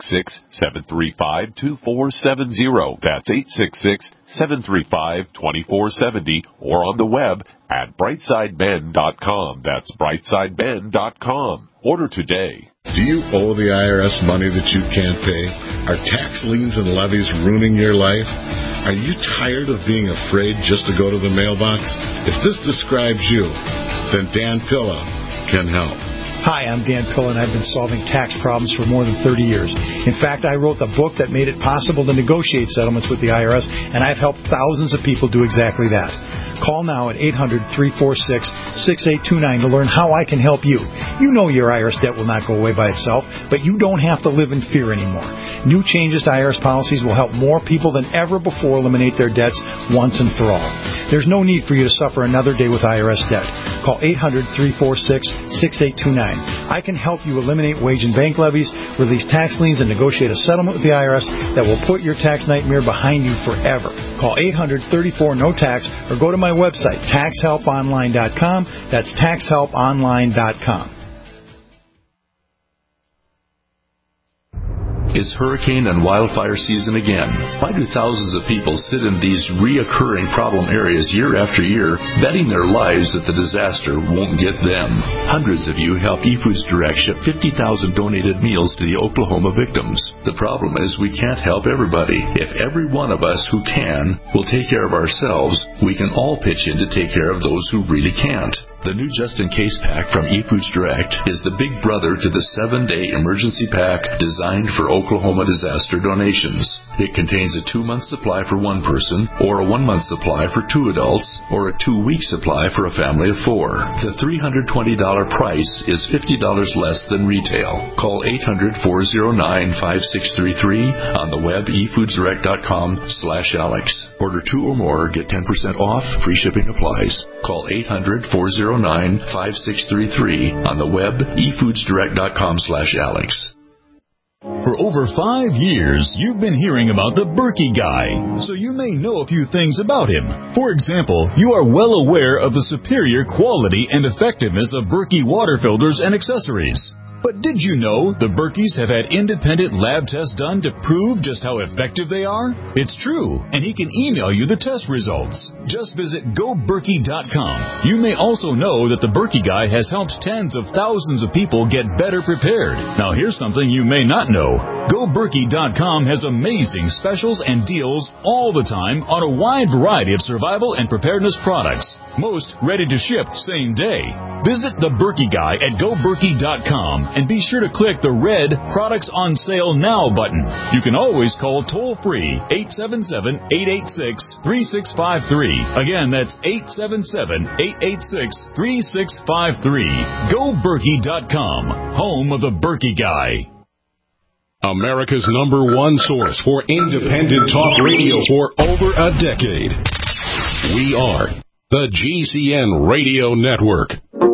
866-735-2470. That's 866-735-2470, or on the web at brightsideben.com. That's brightsideben.com. Order today. Do you owe the IRS money that you can't pay? Are tax liens and levies ruining your life? Are you tired of being afraid just to go to the mailbox? If this describes you, then Dan Pilla can help. Hi, I'm Dan Pilla, and I've been solving tax problems for more than 30 years. In fact, I wrote the book that made it possible to negotiate settlements with the IRS, and I've helped thousands of people do exactly that. Call now at 800-346-6829 to learn how I can help you. You know your IRS debt will not go away by itself, but you don't have to live in fear anymore. New changes to IRS policies will help more people than ever before eliminate their debts once and for all. There's no need for you to suffer another day with IRS debt. Call 800-346-6829. I can help you eliminate wage and bank levies, release tax liens, and negotiate a settlement with the IRS that will put your tax nightmare behind you forever. Call 800-34-NO-TAX or go to my website, taxhelponline.com. That's taxhelponline.com. It's hurricane and wildfire season again. Why do thousands of people sit in these reoccurring problem areas year after year, betting their lives that the disaster won't get them? Hundreds of you help eFoods Direct ship 50,000 donated meals to the Oklahoma victims. The problem is we can't help everybody. If every one of us who can will take care of ourselves, we can all pitch in to take care of those who really can't. The new just-in-case pack from eFoods Direct is the big brother to the 7-day emergency pack designed for Oklahoma disaster donations. It contains a 2-month supply for one person, or a 1-month supply for 2 adults, or a 2-week supply for a family of 4. The $320 price is $50 less than retail. Call 800-409-5633 on the web efoodsdirect.com/Alex. Order 2 or more, get 10% off, free shipping applies. Call 800-409-5633 on the web efoodsdirect.com/Alex. For over 5 years, you've been hearing about the Berkey Guy, so you may know a few things about him. For example, you are well aware of the superior quality and effectiveness of Berkey water filters and accessories. But did you know the Berkeys have had independent lab tests done to prove just how effective they are? It's true, and he can email you the test results. Just visit GoBerkey.com. You may also know that the Berkey Guy has helped tens of thousands of people get better prepared. Now here's something you may not know. GoBerkey.com has amazing specials and deals all the time on a wide variety of survival and preparedness products. Most ready to ship same day. Visit the Berkey Guy at GoBerkey.com and be sure to click the red Products on Sale Now button. You can always call toll-free 877-886-3653. Again, that's 877-886-3653. GoBerkey.com, home of the Berkey Guy. America's #1 source for independent talk radio for over a decade. We are the GCN Radio Network.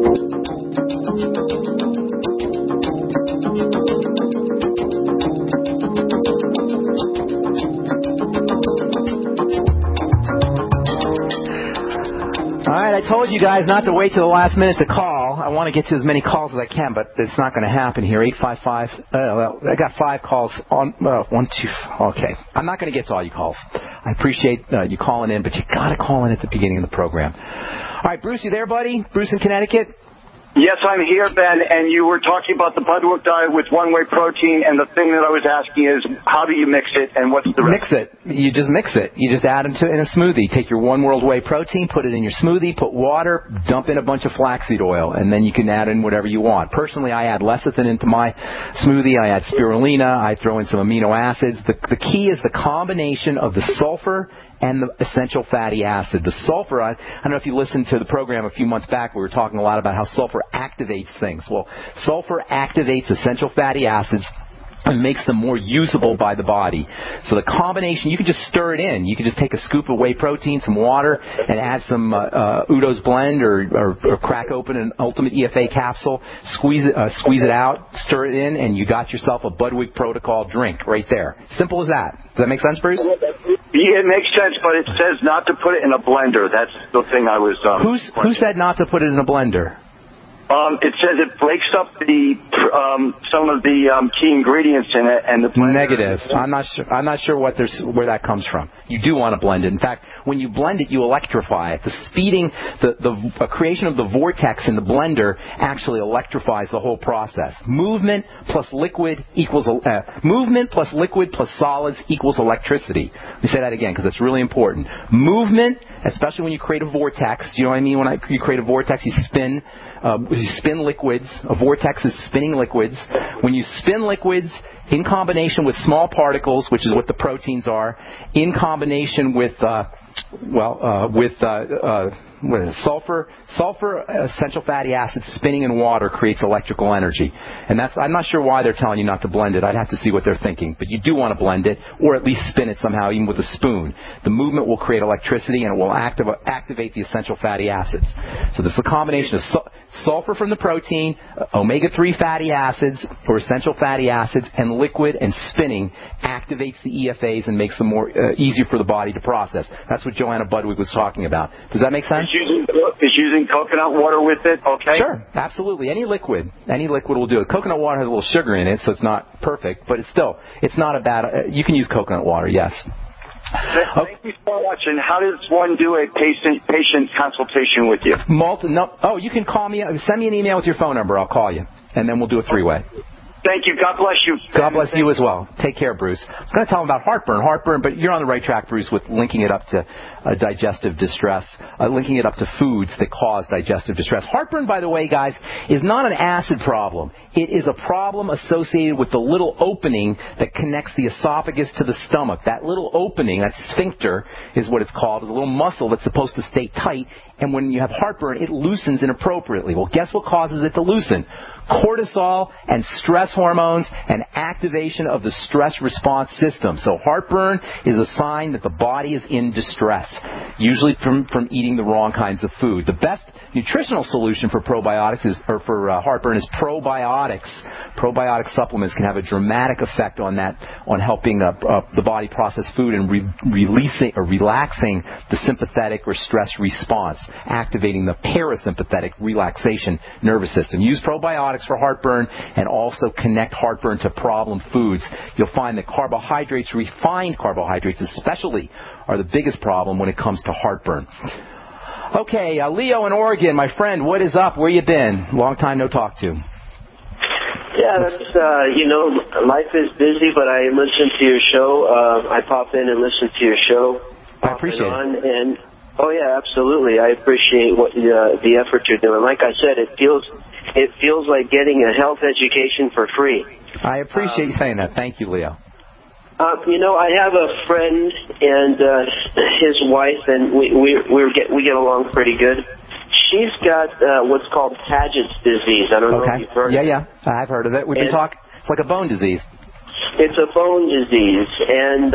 All right, I told you guys not to wait till the last minute to call. I want to get to as many calls as I can, but it's not going to happen here. 855. I got 5 calls on. 1, 2. Okay, I'm not going to get to all your calls. I appreciate you calling in, but you got to call in at the beginning of the program. All right, Bruce, you there, buddy? Bruce in Connecticut. Yes, I'm here, Ben, and you were talking about the Budwick diet with one-way protein, and the thing that I was asking is, how do you mix it, and what's the rest? Mix it. You just mix it. You just add it in a smoothie. Take your One World Whey protein, put it in your smoothie, put water, dump in a bunch of flaxseed oil, and then you can add in whatever you want. Personally, I add lecithin into my smoothie. I add spirulina. I throw in some amino acids. The key is the combination of the sulfur and the essential fatty acid. The sulfur, I don't know if you listened to the program a few months back, we were talking a lot about how sulfur activates things. Well, sulfur activates essential fatty acids and makes them more usable by the body. So the combination, you can just stir it in. You can just take a scoop of whey protein, some water, and add some Udo's blend or crack open an Ultimate EFA capsule, squeeze it out, stir it in, and you got yourself a Budwick Protocol drink right there. Simple as that. Does that make sense, Bruce? Yeah, it makes sense, but it says not to put it in a blender. That's the thing I was... Who said not to put it in a blender? It says it breaks up some of the key ingredients in it, and the blender... Negative. I'm not sure where that comes from. You do want to blend it. In fact, when you blend it, you electrify it. The creation of the vortex in the blender actually electrifies the whole process. Movement plus liquid plus solids equals electricity. Let me say that again because it's really important. Movement, especially when you create a vortex. You know what I mean? When you create a vortex, you spin liquids. A vortex is spinning liquids. When you spin liquids in combination with small particles, which is what the proteins are, in combination with sulfur, essential fatty acids spinning in water creates electrical energy. And I'm not sure why they're telling you not to blend it. I'd have to see what they're thinking. But you do want to blend it, or at least spin it somehow, even with a spoon. The movement will create electricity, and it will activate the essential fatty acids. So this is a combination of sulfur from the protein, omega-3 fatty acids, or essential fatty acids, and liquid and spinning activates the EFAs and makes them more easier for the body to process. That's what Joanna Budwick was talking about. Does that make sense? Is using coconut water with it, okay? Sure, absolutely. Any liquid will do it. Coconut water has a little sugar in it, so it's not perfect, but it's not a bad. You can use coconut water, yes. Thank you so much. And how does one do a patient consultation with you? You can call me. Send me an email with your phone number. I'll call you, and then we'll do a 3-way. Thank you. God bless you. God bless you as well. Take care, Bruce. I was going to tell him about heartburn, but you're on the right track, Bruce, with linking it up to digestive distress, linking it up to foods that cause digestive distress. Heartburn, by the way, guys, is not an acid problem. It is a problem associated with the little opening that connects the esophagus to the stomach. That little opening, that sphincter is what it's called, is a little muscle that's supposed to stay tight, and when you have heartburn, it loosens inappropriately. Well, guess what causes it to loosen? Cortisol and stress hormones and activation of the stress response system. So heartburn is a sign that the body is in distress, usually from eating the wrong kinds of food. The best nutritional solution for heartburn is probiotics. Probiotic supplements can have a dramatic effect on that, on helping the body process food and releasing or relaxing the sympathetic or stress response, activating the parasympathetic relaxation nervous system. Use probiotics for heartburn and also connect heartburn to problem foods. You'll find that carbohydrates, refined carbohydrates especially, are the biggest problem when it comes to heartburn. Okay, Leo in Oregon, my friend, what is up? Where you been? Long time no talk to. Yeah, that's, life is busy, but I listen to your show. I pop in and listen to your show. I appreciate it. And, oh, yeah, absolutely. I appreciate what the effort you're doing. Like I said, it feels like getting a health education for free. I appreciate you saying that. Thank you, Leo. I have a friend and his wife, and we get along pretty good. She's got what's called Paget's disease. I don't know if you've heard of it. Yeah, I've heard of it. We've been talking. It's like a bone disease. It's a bone disease, and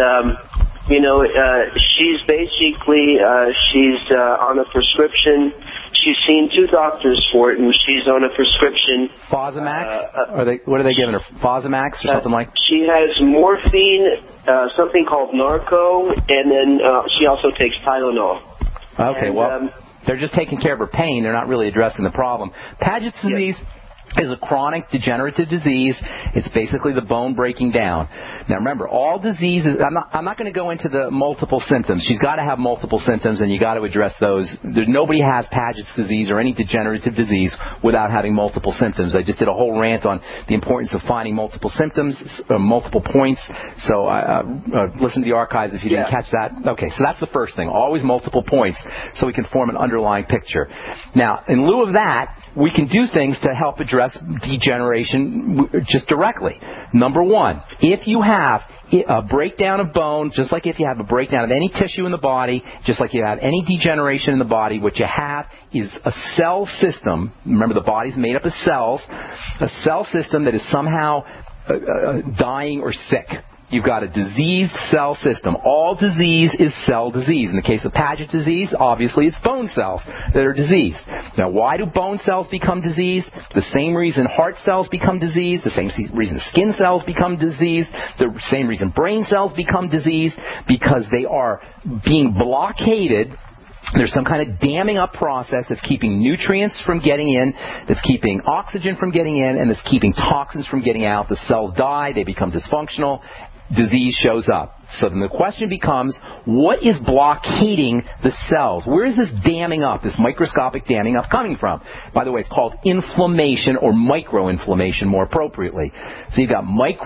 she's basically she's on a prescription. She's seen 2 doctors for it, and she's on a prescription. Fosamax? What are they giving her? Fosamax or something like? She has morphine, something called Narco, and then she also takes Tylenol. Okay, they're just taking care of her pain. They're not really addressing the problem. Paget's disease is a chronic degenerative disease. It's basically the bone breaking down. Now remember, all diseases, I'm not going to go into the multiple symptoms. She's got to have multiple symptoms, and you got to address those. Nobody has Paget's disease or any degenerative disease without having multiple symptoms. I just did a whole rant on the importance of finding multiple symptoms, multiple points. So listen to the archives if you didn't catch that. Okay, so that's the first thing. Always multiple points so we can form an underlying picture. Now, in lieu of that, we can do things to help address degeneration just directly. Number 1, if you have a breakdown of bone, just like if you have a breakdown of any tissue in the body, just like you have any degeneration in the body, what you have is a cell system. Remember, the body's made up of cells. A cell system that is somehow dying or sick. You've got a diseased cell system. All disease is cell disease. In the case of Paget's disease, obviously it's bone cells that are diseased. Now, why do bone cells become diseased? The same reason heart cells become diseased, the same reason skin cells become diseased, the same reason brain cells become diseased, because they are being blockaded. There's some kind of damming up process that's keeping nutrients from getting in, that's keeping oxygen from getting in, and that's keeping toxins from getting out. The cells die, they become dysfunctional, disease shows up. So then the question becomes, what is blockading the cells? Where is this damming up, this microscopic damming up coming from? By the way, it's called inflammation or microinflammation more appropriately. So you've got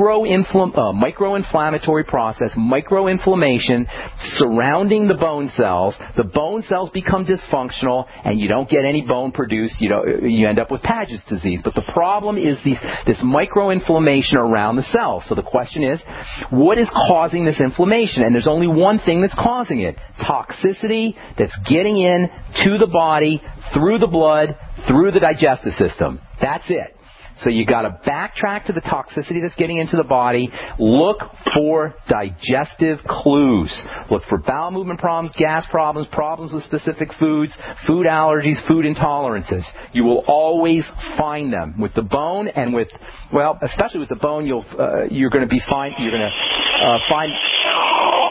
microinflammatory process, microinflammation surrounding the bone cells. The bone cells become dysfunctional and you don't get any bone produced. You end up with Paget's disease. But the problem is this microinflammation around the cells. So the question is, what is causing this inflammation? And there's only one thing that's causing it. Toxicity that's getting in to the body, through the blood, through the digestive system. That's it. So you got to backtrack to the toxicity that's getting into the body. Look for digestive clues. Look for bowel movement problems, gas problems, problems with specific foods, food allergies, food intolerances. You will always find them with the bone and especially with the bone. You're going to be fine. You're going to find.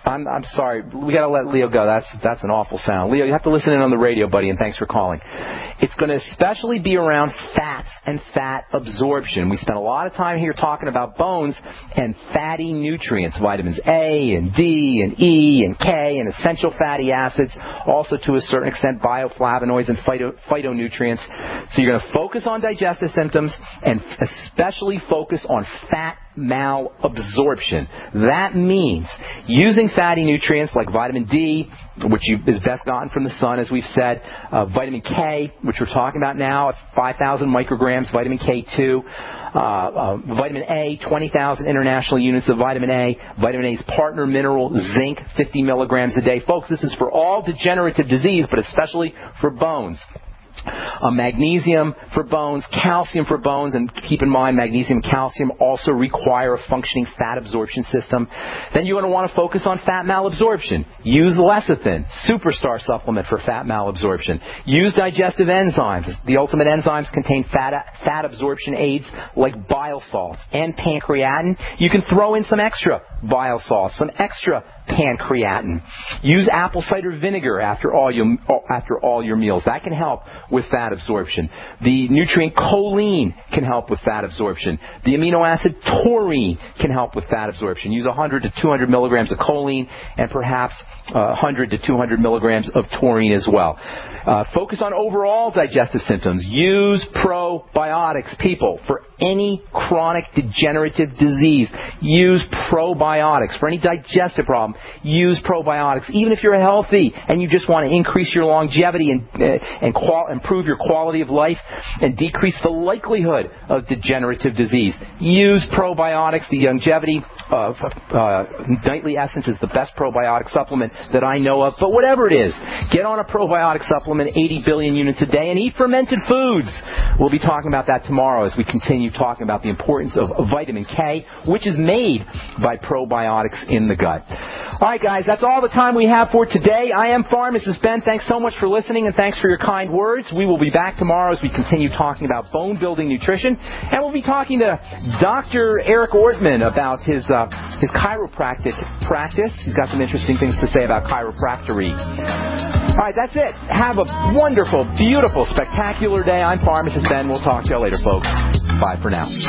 I'm sorry. We got to let Leo go. That's an awful sound. Leo, you have to listen in on the radio, buddy, and thanks for calling. It's going to especially be around fats and fat absorption. We spent a lot of time here talking about bones and fatty nutrients, vitamins A and D and E and K and essential fatty acids, also to a certain extent bioflavonoids and phytonutrients. So you're going to focus on digestive symptoms and especially focus on fat malabsorption. That means using fatty nutrients like vitamin D, which is best gotten from the sun, as we've said, vitamin K, which we're talking about now, it's 5,000 micrograms, vitamin K2, vitamin A, 20,000 international units of vitamin A, vitamin A's partner mineral, zinc, 50 milligrams a day. Folks, this is for all degenerative disease, but especially for bones. Magnesium for bones, calcium for bones, and keep in mind magnesium and calcium also require a functioning fat absorption system. Then you're going to want to focus on fat malabsorption. Use lecithin, superstar supplement for fat malabsorption. Use digestive enzymes. The ultimate enzymes contain fat absorption aids like bile salts and pancreatin. You can throw in some extra bile salts, some extra pancreatin. Use apple cider vinegar after all your meals. That can help with fat absorption. The nutrient choline can help with fat absorption. The amino acid taurine can help with fat absorption. Use 100 to 200 milligrams of choline and perhaps 100 to 200 milligrams of taurine as well. Focus on overall digestive symptoms. Use probiotics, people. For any chronic degenerative disease, use probiotics. For any digestive problem, use probiotics. Even if you're healthy and you just want to increase your longevity and improve your quality of life and decrease the likelihood of degenerative disease, use probiotics. The Longevity Nightly Essence is the best probiotic supplement that I know of. But whatever it is, get on a probiotic supplement, 80 billion units a day, and eat fermented foods. We'll be talking about that tomorrow as we continue talking about the importance of vitamin K, which is made by probiotics in the gut. All right, guys, that's all the time we have for today. I am Pharmacist Ben. Thanks so much for listening, and thanks for your kind words. We will be back tomorrow as we continue talking about bone-building nutrition, and we'll be talking to Dr. Eric Ortman about his chiropractic practice. He's got some interesting things to say about chiropractory. All right, that's it. Have a wonderful, beautiful, spectacular day. I'm Pharmacist Ben. We'll talk to you later, folks. Bye for now.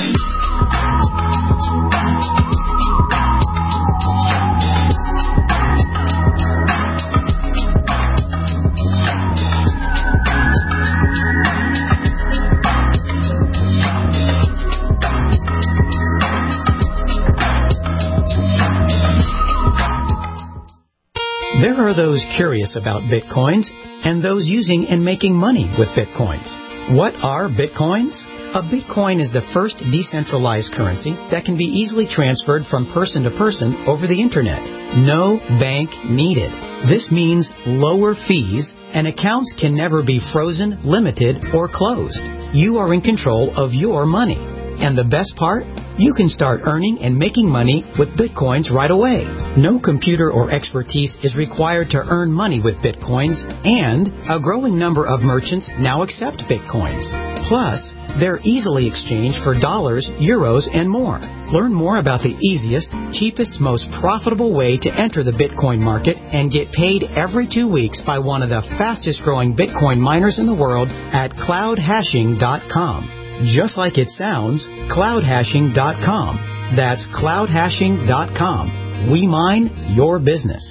There are those curious about Bitcoins and those using and making money with Bitcoins. What are Bitcoins? A Bitcoin is the first decentralized currency that can be easily transferred from person to person over the Internet. No bank needed. This means lower fees, and accounts can never be frozen, limited, or closed. You are in control of your money. And the best part? You can start earning and making money with Bitcoins right away. No computer or expertise is required to earn money with Bitcoins, and a growing number of merchants now accept Bitcoins. Plus, they're easily exchanged for dollars, euros, and more. Learn more about the easiest, cheapest, most profitable way to enter the Bitcoin market and get paid every 2 weeks by one of the fastest growing Bitcoin miners in the world at cloudhashing.com. Just like it sounds, cloudhashing.com. That's cloudhashing.com. We mine your business.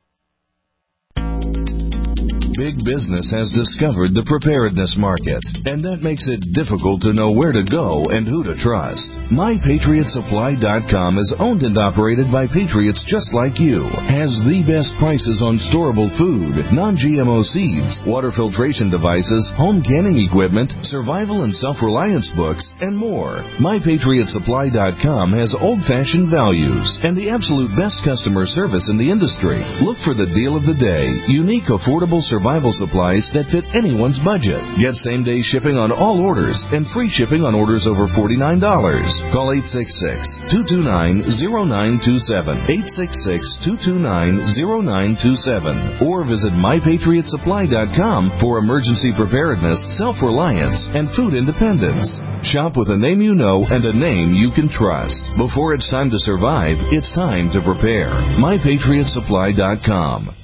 Big business has discovered the preparedness market, and that makes it difficult to know where to go and who to trust. MyPatriotSupply.com is owned and operated by patriots just like you. Has the best prices on storable food, non-GMO seeds, water filtration devices, home canning equipment, survival and self-reliance books, and more. MyPatriotSupply.com has old-fashioned values and the absolute best customer service in the industry. Look for the deal of the day. Unique, affordable survival survival supplies that fit anyone's budget. Get same-day shipping on all orders and free shipping on orders over $49. Call 866-229-0927, 866-229-0927, or visit mypatriotsupply.com for emergency preparedness, self-reliance, and food independence. Shop with a name you know and a name you can trust. Before it's time to survive, it's time to prepare. mypatriotsupply.com.